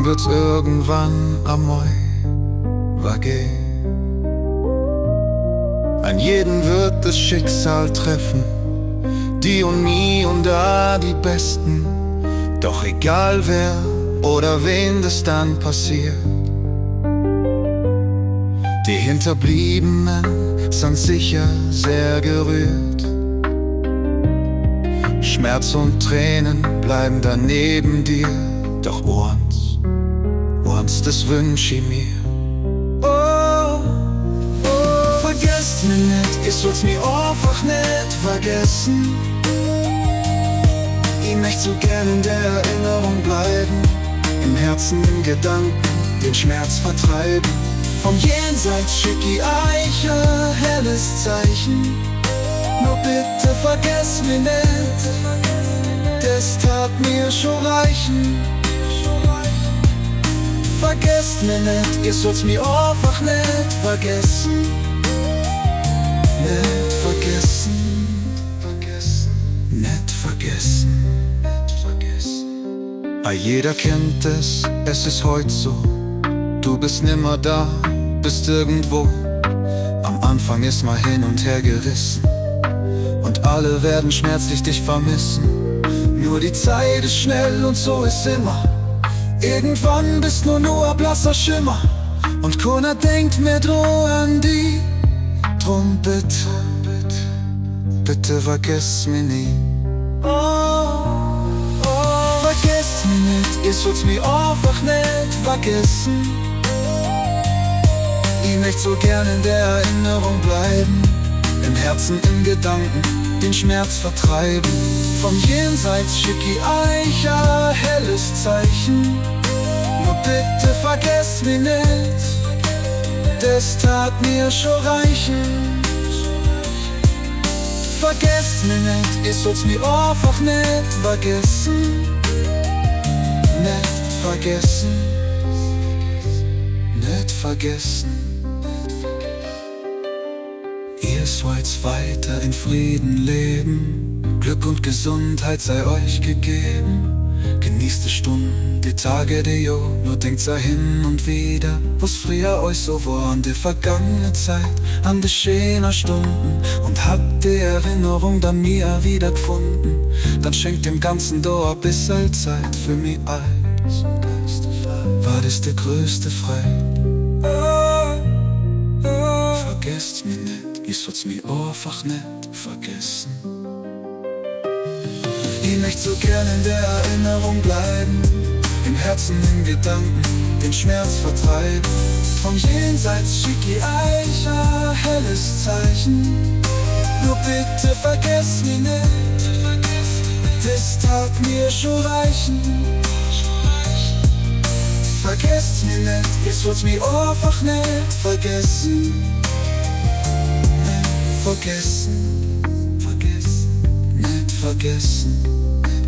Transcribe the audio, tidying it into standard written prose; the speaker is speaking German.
wird irgendwann einmal vergehen. An jeden wird das Schicksal treffen, die und nie und da die Besten. Doch egal wer oder wen das dann passiert, die Hinterbliebenen sind sicher sehr gerührt. Schmerz und Tränen bleiben da neben dir, doch eins, das wünsch ich mir. Vergesst mich nicht, ich soll's mir einfach nicht vergessen. Ich möchte so gern in der Erinnerung bleiben, im Herzen, im Gedanken, den Schmerz vertreiben. Vom Jenseits schick ich euch ein helles Zeichen. Nur bitte vergesst mich nicht, das tat mir schon reichen. Vergesst mich nicht, ihr sollt's mir einfach nicht vergessen. Nicht vergessen, nicht vergessen. Jeder kennt es ist heute so. Du bist nimmer da, bist irgendwo. Am Anfang ist mal hin und her gerissen, und alle werden schmerzlich dich vermissen. Nur die Zeit ist schnell und so ist immer. Irgendwann bist nur ein blasser Schimmer, und keiner denkt mehr an die. Drum bitte, bitte vergesst mich nie. Vergesst mich nicht, ihr sollt's mir einfach nicht vergessen. Ich möchte so gern in der Erinnerung bleiben, im Herzen, im Gedanken, den Schmerz vertreiben. Vom Jenseits schick ich euch ein helles Zeichen. Nur bitte vergesst mich nicht, das tat mir schon reichen. Vergesst mich nicht, ihr sollt's mir einfach nicht vergessen. Nicht vergessen, nicht vergessen. Ihr sollt's weiter in Frieden leben, Glück und Gesundheit sei euch gegeben. Genießt die Stunden, die Tage, die Jo, nur denkt da hin und wieder, was früher euch so war an die vergangene Zeit, an die schönen Stunden, und habt die Erinnerung dann mir wieder gefunden. Dann schenkt dem Ganzen da ein bisschen Zeit für mich eins. War das die größte Freude? Vergesst mich nicht, ich soll's mir einfach nicht vergessen. Ich möchte so gern in der Erinnerung bleiben, im Herzen, im Gedanken, den Schmerz vertreiben. Vom Jenseits schick ich euch ein helles Zeichen. Nur bitte vergesst mich nicht, das tat mir schon reichen. Vergesst mich nicht, ihr sollt's mir einfach nicht vergessen. Nicht vergessen, vergessen, nicht vergessen.